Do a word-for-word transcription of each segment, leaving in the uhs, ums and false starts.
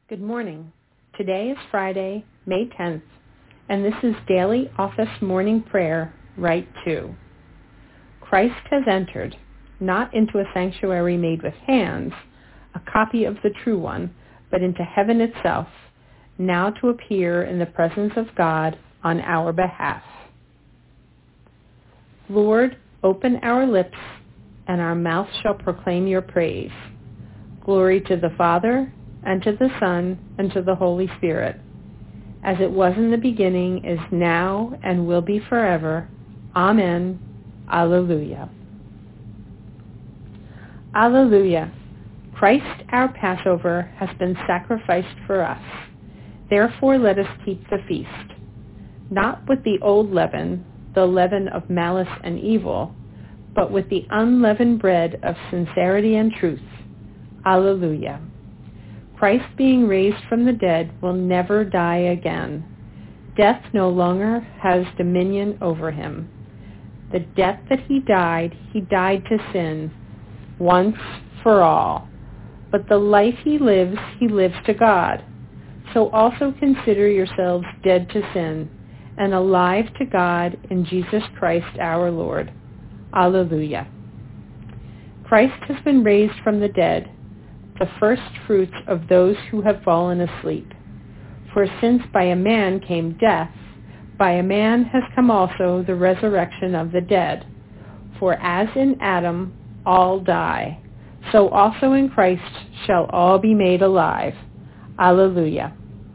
Good morning. Today is Friday, May tenth, and this is Daily Office Morning Prayer, Rite two. Christ has entered, not into a sanctuary made with hands, a copy of the true one, but into heaven itself, now to appear in the presence of God on our behalf. Lord, open our lips, and our mouth shall proclaim your praise. Glory to the Father, and to the Son, and to the Holy Spirit, as it was in the beginning, is now, and will be forever. Amen. Alleluia. Alleluia. Christ our Passover has been sacrificed for us. Therefore let us keep the feast, not with the old leaven, the leaven of malice and evil, but with the unleavened bread of sincerity and truth. Alleluia. Christ being raised from the dead will never die again. Death no longer has dominion over him. The death that he died, he died to sin, once for all. But the life he lives, he lives to God. So also consider yourselves dead to sin, and alive to God in Jesus Christ our Lord. Alleluia. Christ has been raised from the dead, the first fruits of those who have fallen asleep. For since by a man came death, by a man has come also the resurrection of the dead. For as in Adam all die, so also in Christ shall all be made alive. Alleluia.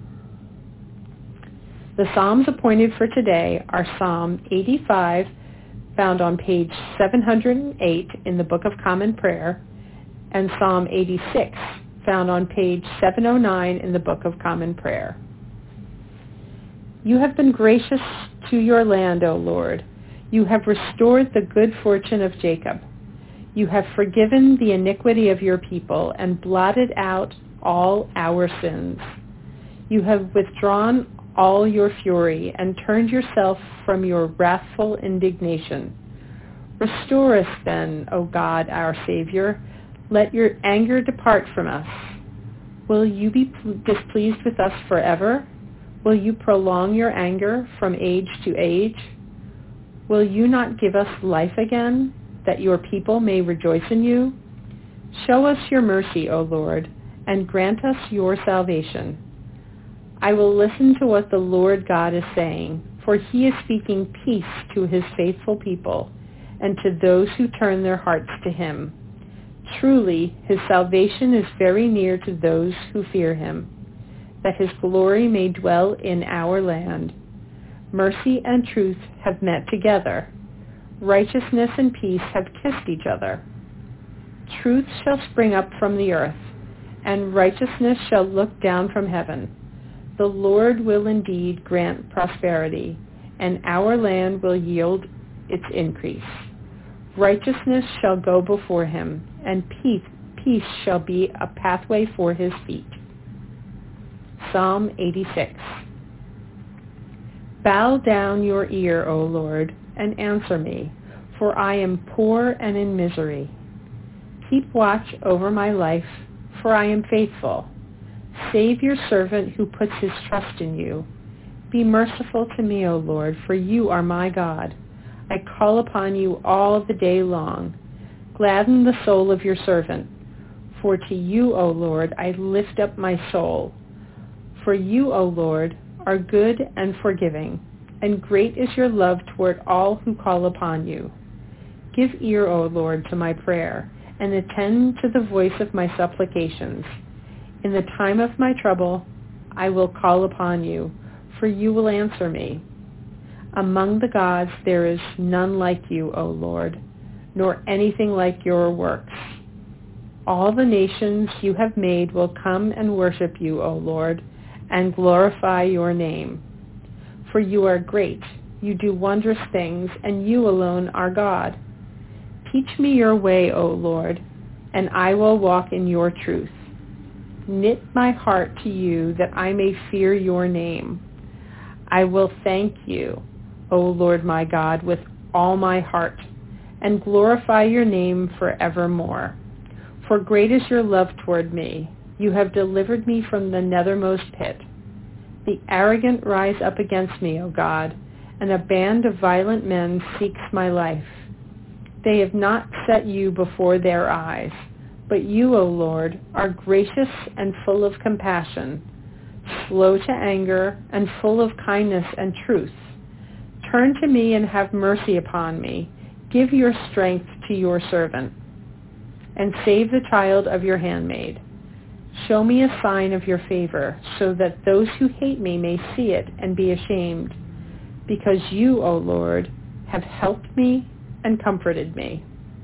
The Psalms appointed for today are Psalm eighty-five, found on page seven hundred eight in the Book of Common Prayer, and Psalm eighty-six, found on page seven oh nine in the Book of Common Prayer. You have been gracious to your land, O Lord. You have restored the good fortune of Jacob. You have forgiven the iniquity of your people and blotted out all our sins. You have withdrawn all your fury and turned yourself from your wrathful indignation. Restore us then, O God, our Savior. Let your anger depart from us. Will you be displeased with us forever? Will you prolong your anger from age to age? Will you not give us life again, that your people may rejoice in you? Show us your mercy, O Lord, and grant us your salvation. I will listen to what the Lord God is saying, for he is speaking peace to his faithful people and to those who turn their hearts to him. Truly, his salvation is very near to those who fear him, that his glory may dwell in our land. Mercy and truth have met together. Righteousness and peace have kissed each other. Truth shall spring up from the earth, and righteousness shall look down from heaven. The Lord will indeed grant prosperity, and our land will yield its increase. Righteousness shall go before him, and peace, peace shall be a pathway for his feet. Psalm eighty-six. Bow down your ear, O Lord, and answer me, for I am poor and in misery. Keep watch over my life, for I am faithful. Save your servant who puts his trust in you. Be merciful to me, O Lord, for you are my God. I call upon you all the day long. Gladden the soul of your servant. For to you, O Lord, I lift up my soul. For you, O Lord, are good and forgiving, and great is your love toward all who call upon you. Give ear, O Lord, to my prayer, and attend to the voice of my supplications. In the time of my trouble, I will call upon you, for you will answer me. Among the gods there is none like you, O Lord, nor anything like your works. All the nations you have made will come and worship you, O Lord, and glorify your name. For you are great, you do wondrous things, and you alone are God. Teach me your way, O Lord, and I will walk in your truth. Knit my heart to you that I may fear your name. I will thank you, O Lord my God, with all my heart, and glorify your name forevermore. For great is your love toward me. You have delivered me from the nethermost pit. The arrogant rise up against me, O God, and a band of violent men seeks my life. They have not set you before their eyes, but you, O Lord, are gracious and full of compassion, slow to anger and full of kindness and truth. Turn to me and have mercy upon me. Give your strength to your servant, and save the child of your handmaid. Show me a sign of your favor, so that those who hate me may see it and be ashamed, because you, O Lord, have helped me and comforted me.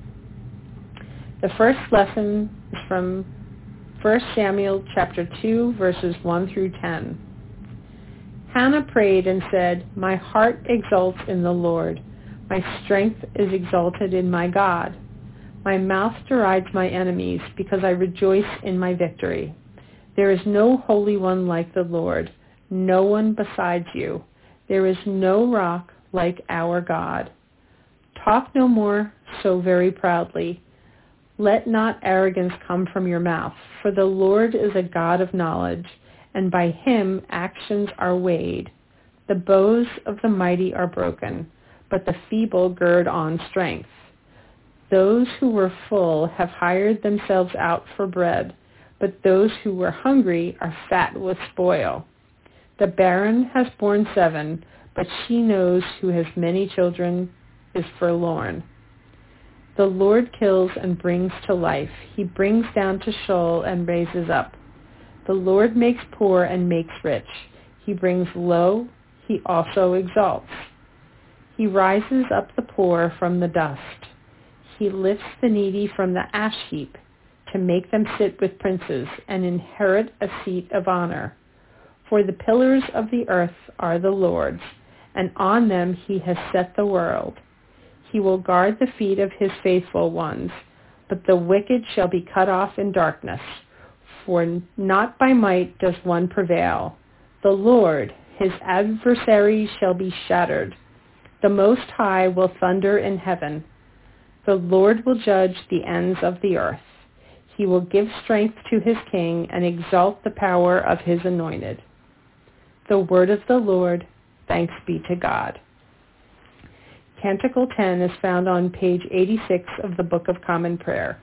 The first lesson is from First Samuel chapter two, verses one through ten. Hannah prayed and said, "My heart exults in the Lord. My strength is exalted in my God. My mouth derides my enemies because I rejoice in my victory. There is no Holy One like the Lord, no one besides you. There is no rock like our God. Talk no more so very proudly. Let not arrogance come from your mouth, for the Lord is a God of knowledge, and by him actions are weighed. The bows of the mighty are broken, but the feeble gird on strength. Those who were full have hired themselves out for bread, but those who were hungry are fat with spoil. The barren has borne seven, but she knows who has many children is forlorn. The Lord kills and brings to life. He brings down to Sheol and raises up. The Lord makes poor and makes rich. He brings low. He also exalts. He rises up the poor from the dust. He lifts the needy from the ash heap to make them sit with princes and inherit a seat of honor. For the pillars of the earth are the Lord's, and on them he has set the world. He will guard the feet of his faithful ones, but the wicked shall be cut off in darkness. For not by might does one prevail. The Lord, his adversaries, shall be shattered. The Most High will thunder in heaven. The Lord will judge the ends of the earth. He will give strength to his king and exalt the power of his anointed. The word of the Lord. Thanks be to God. Canticle ten is found on page eighty-six of the Book of Common Prayer.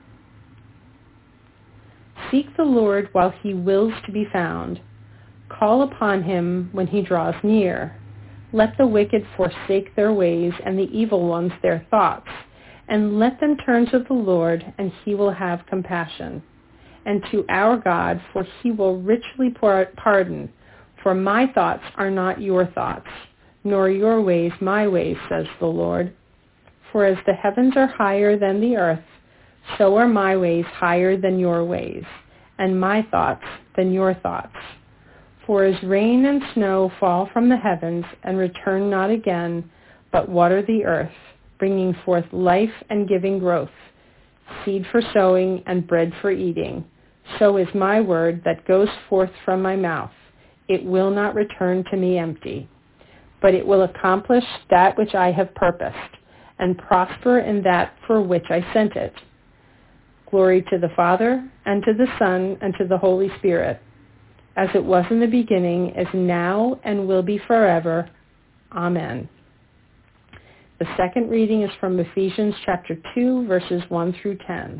Seek the Lord while he wills to be found. Call upon him when he draws near. Let the wicked forsake their ways and the evil ones their thoughts, and let them turn to the Lord, and he will have compassion, and to our God, for he will richly pardon. For my thoughts are not your thoughts, nor your ways my ways, says the Lord. For as the heavens are higher than the earth, so are my ways higher than your ways, and my thoughts than your thoughts. For as rain and snow fall from the heavens and return not again, but water the earth, bringing forth life and giving growth, seed for sowing and bread for eating, so is my word that goes forth from my mouth. It will not return to me empty, but it will accomplish that which I have purposed, and prosper in that for which I sent it. Glory to the Father, and to the Son, and to the Holy Spirit, as it was in the beginning, is now, and will be forever. Amen. The second reading is from Ephesians chapter two, verses one through ten.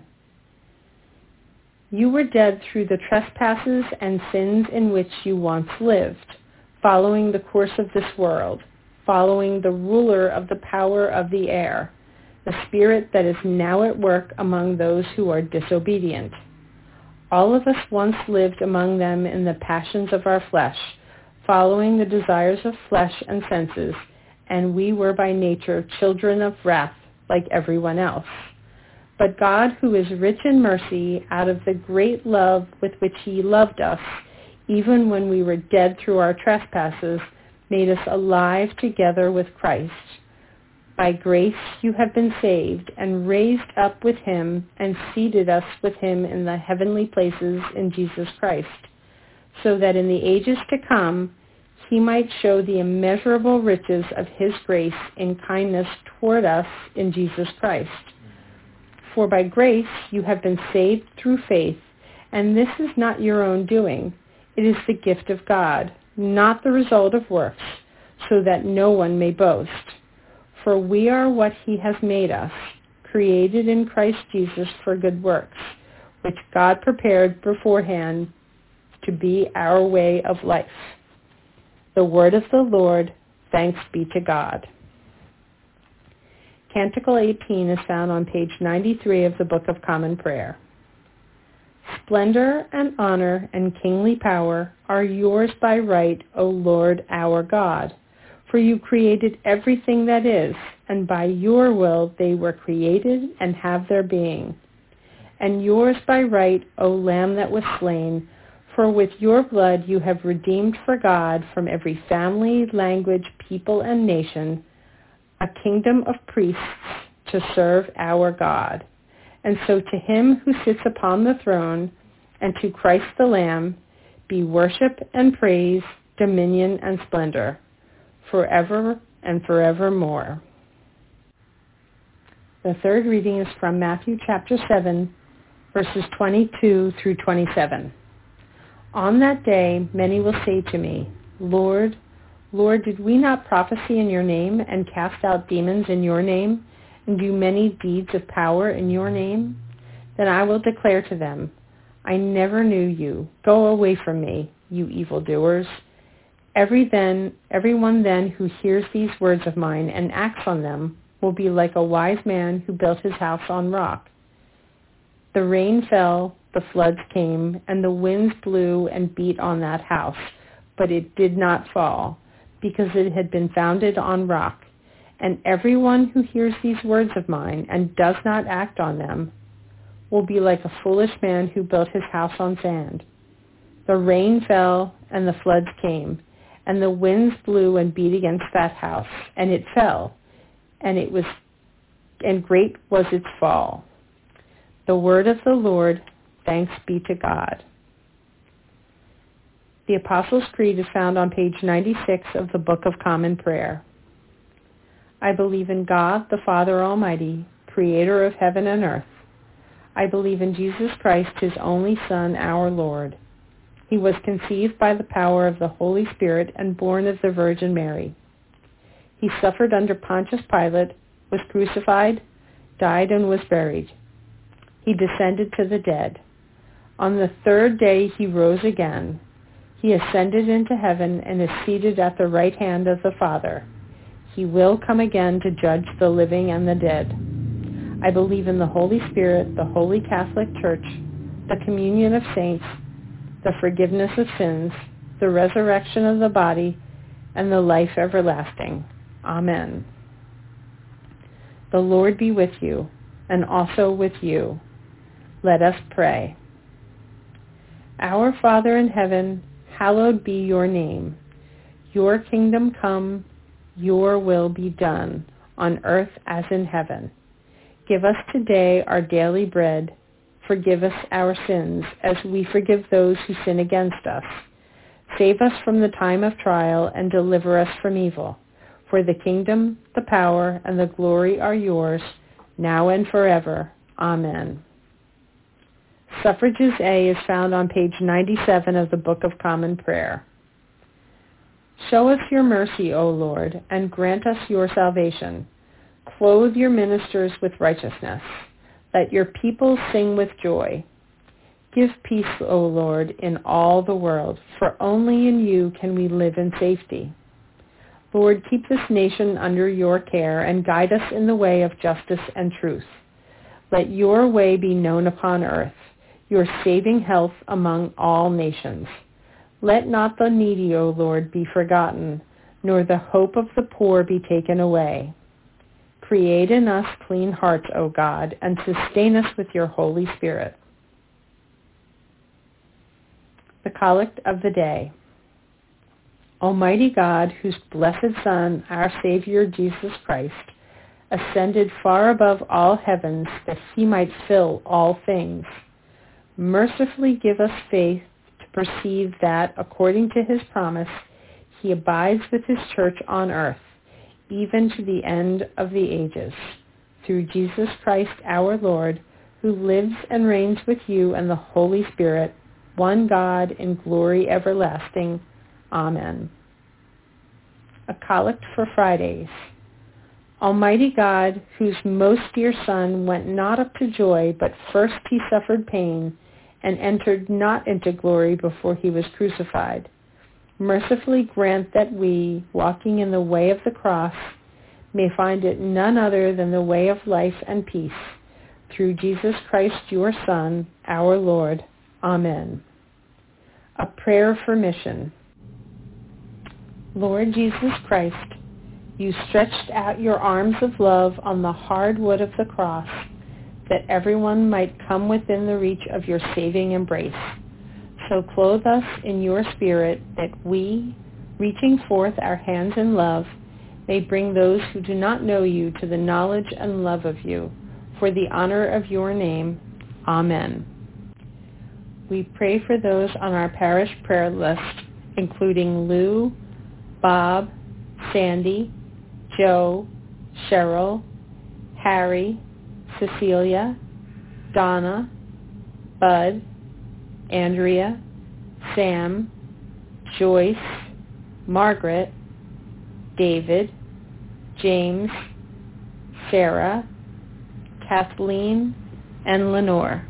You were dead through the trespasses and sins in which you once lived, following the course of this world, following the ruler of the power of the air, the spirit that is now at work among those who are disobedient. All of us once lived among them in the passions of our flesh, following the desires of flesh and senses, and we were by nature children of wrath like everyone else. But God, who is rich in mercy, out of the great love with which he loved us, even when we were dead through our trespasses, made us alive together with Christ. By grace you have been saved, and raised up with him, and seated us with him in the heavenly places in Jesus Christ, so that in the ages to come he might show the immeasurable riches of his grace in kindness toward us in Jesus Christ. For by grace you have been saved through faith, And this is not your own doing. It is the gift of God, not the result of works, so that no one may boast. For we are what he has made us, created in Christ Jesus for good works, which God prepared beforehand to be our way of life. The word of the Lord. Thanks be to God. Canticle eighteen is found on page ninety-three of the Book of Common Prayer. Splendor and honor and kingly power are yours by right, O Lord our God. For you created everything that is, and by your will they were created and have their being. And yours by right, O Lamb that was slain, for with your blood you have redeemed for God from every family, language, people, and nation, a kingdom of priests to serve our God. And so to him who sits upon the throne and to Christ the Lamb be worship and praise, dominion and splendor, forever and forevermore. The third reading is from Matthew chapter seven, verses twenty-two through twenty-seven. On that day many will say to me, Lord, Lord, did we not prophesy in your name and cast out demons in your name and do many deeds of power in your name? Then I will declare to them, I never knew you. Go away from me, you evildoers. Every then, everyone then who hears these words of mine and acts on them will be like a wise man who built his house on rock. The rain fell, the floods came, and the winds blew and beat on that house, but it did not fall, because it had been founded on rock. And everyone who hears these words of mine and does not act on them will be like a foolish man who built his house on sand. The rain fell and the floods came, and the winds blew and beat against that house, and it fell, and it was, and great was its fall. The word of the Lord. Thanks be to God. The Apostles' Creed is found on page ninety-six of the Book of Common Prayer. I believe in God, the Father Almighty, creator of heaven and earth. I believe in Jesus Christ, his only Son, our Lord. He was conceived by the power of the Holy Spirit and born of the Virgin Mary. He suffered under Pontius Pilate, was crucified, died, and was buried. He descended to the dead. On the third day he rose again. He ascended into heaven and is seated at the right hand of the Father. He will come again to judge the living and the dead. I believe in the Holy Spirit, the Holy Catholic Church, the communion of saints, the forgiveness of sins, the resurrection of the body, and the life everlasting. Amen. The Lord be with you, and also with you. Let us pray. Our Father in heaven, hallowed be your name. Your kingdom come, your will be done, on earth as in heaven. Give us today our daily bread. Forgive us our sins, as we forgive those who sin against us. Save us from the time of trial, and deliver us from evil. For the kingdom, the power, and the glory are yours, now and forever. Amen. Suffrages A is found on page ninety-seven of the Book of Common Prayer. Show us your mercy, O Lord, and grant us your salvation. Clothe your ministers with righteousness. Let your people sing with joy. Give peace, O Lord, in all the world, for only in you can we live in safety. Lord, keep this nation under your care and guide us in the way of justice and truth. Let your way be known upon earth, your saving health among all nations. Let not the needy, O Lord, be forgotten, nor the hope of the poor be taken away. Create in us clean hearts, O God, and sustain us with your Holy Spirit. The Collect of the Day. Almighty God, whose blessed Son, our Savior Jesus Christ, ascended far above all heavens that he might fill all things, mercifully give us faith to perceive that, according to his promise, he abides with his church on earth, even to the end of the ages. Through Jesus Christ our Lord, who lives and reigns with you and the Holy Spirit, one God, in glory everlasting. Amen. A Collect for Fridays. Almighty God, whose most dear Son went not up to joy, but first he suffered pain, and entered not into glory before he was crucified, mercifully grant that we, walking in the way of the cross, may find it none other than the way of life and peace. Through Jesus Christ, your Son, our Lord. Amen. A prayer for mission. Lord Jesus Christ, you stretched out your arms of love on the hard wood of the cross, that everyone might come within the reach of your saving embrace. So clothe us in your Spirit, that we, reaching forth our hands in love, may bring those who do not know you to the knowledge and love of you, for the honor of your name. Amen. We pray for those on our parish prayer list, including Lou, Bob, Sandy, Joe, Cheryl, Harry, Cecilia, Donna, Bud, Andrea, Sam, Joyce, Margaret, David, James, Sarah, Kathleen, and Lenore.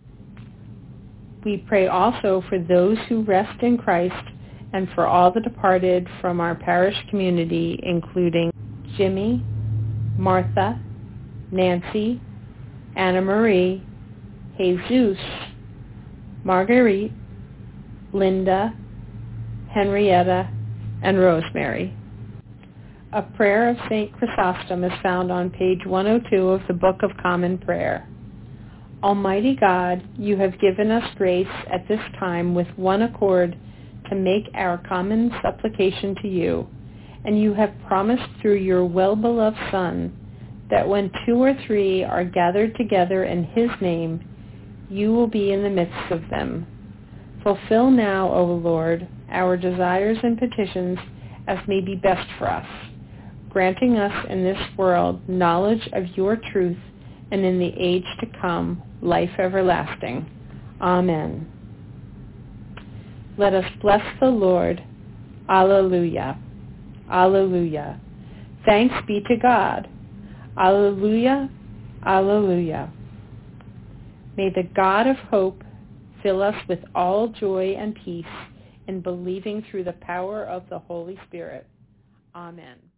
We pray also for those who rest in Christ and for all the departed from our parish community, including Jimmy, Martha, Nancy, Anna Marie, Jesus, Marguerite, Linda, Henrietta, and Rosemary. A prayer of Saint Chrysostom is found on page one oh two of the Book of Common Prayer. Almighty God, you have given us grace at this time with one accord to make our common supplication to you, and you have promised through your well-beloved Son that when two or three are gathered together in his name, you will be in the midst of them. Fulfill now, O Lord, our desires and petitions as may be best for us, granting us in this world knowledge of your truth, and in the age to come, life everlasting. Amen. Let us bless the Lord. Alleluia. Alleluia. Thanks be to God. Alleluia. Alleluia. May the God of hope fill us with all joy and peace in believing through the power of the Holy Spirit. Amen.